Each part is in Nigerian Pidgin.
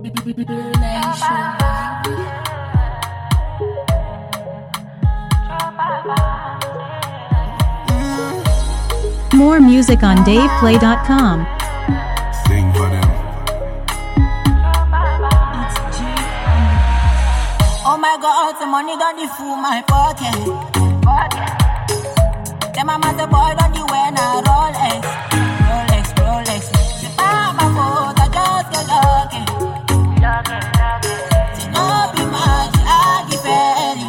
More music on DavePlay.com. Sing for them. Oh my God, the money done the fool my pocket. Them a matter boy done the wear na Rolex. The mama boat I just get lucky. She no be much, I give belly.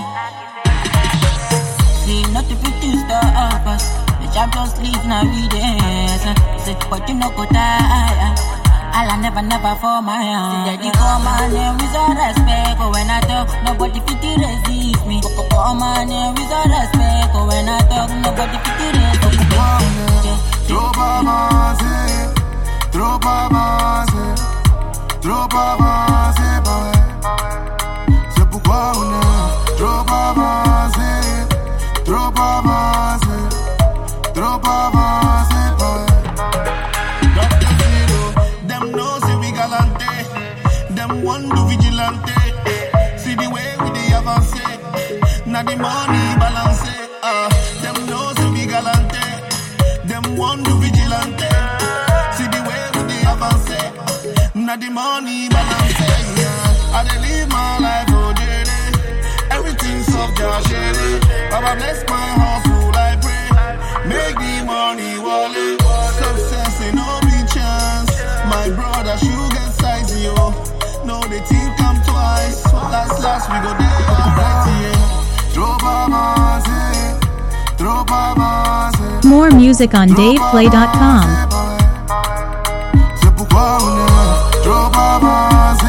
See not to put two stop us. The Champions League now we there. Say but you no go die. I'll never for my hand. See that you come on and with all respect. But when I talk, nobody fit to resist me. Come on and with all respect. But when I talk, nobody fit to resist me. Trop avancé, c'est pourquoi on est trop avancé, Them know say we galante, them one do vigilante. See the way we dey avance, now the money balance. Them know say we galante, them one do vigilante. See the way we dey avance, now the money balance. I dey live my life oh daily, everything soft just shady. Baba bless my hustle, I pray, make the money wallet. Success ain't no big chance. My brother should get size, yo. No, they think I'm twice. Last, we go there alright, yeah. Trop avancé. More music on DavePlay.com. C'est pourquoi on est trop avancé,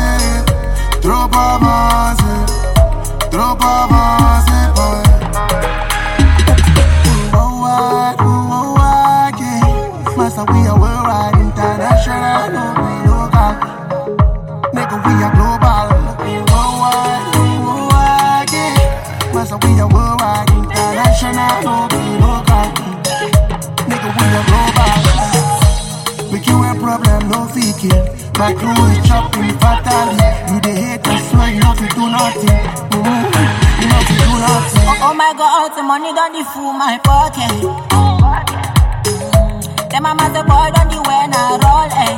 Master, we are worldwide, international, no we local. Nigga, we are global. Worldwide, yeah. Master, we are worldwide, international, no we local. Nigga, we are global. Make you a problem, no faking. My crew is chopping fatally. You the hate, I swear you know to do nothing. You know to do nothing. Oh my God, the money done the fool my pocket. Them a matter boy done the wear na Rolex.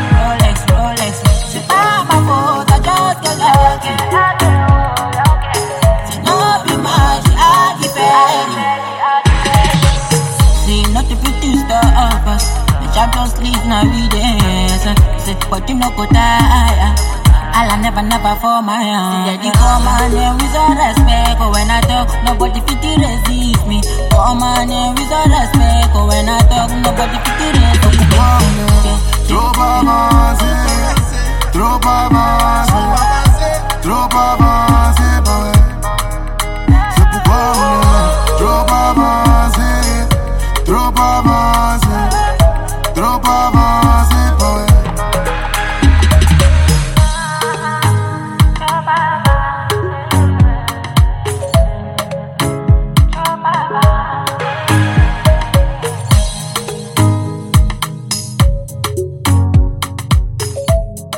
The mama boat I just get lucky. She no be much, I give belly. See not to put two stop us. The Champions League now we there. Say but you no go die. I'll never for my hand. See that you come on and with all respect. But when I talk, nobody fit to resist me. Come on and with all respect. But when I talk, nobody fit to resist me. Trop avancé, c'est pourquoi on est trop avancé,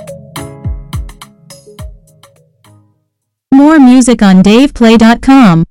More music on DavePlay.com.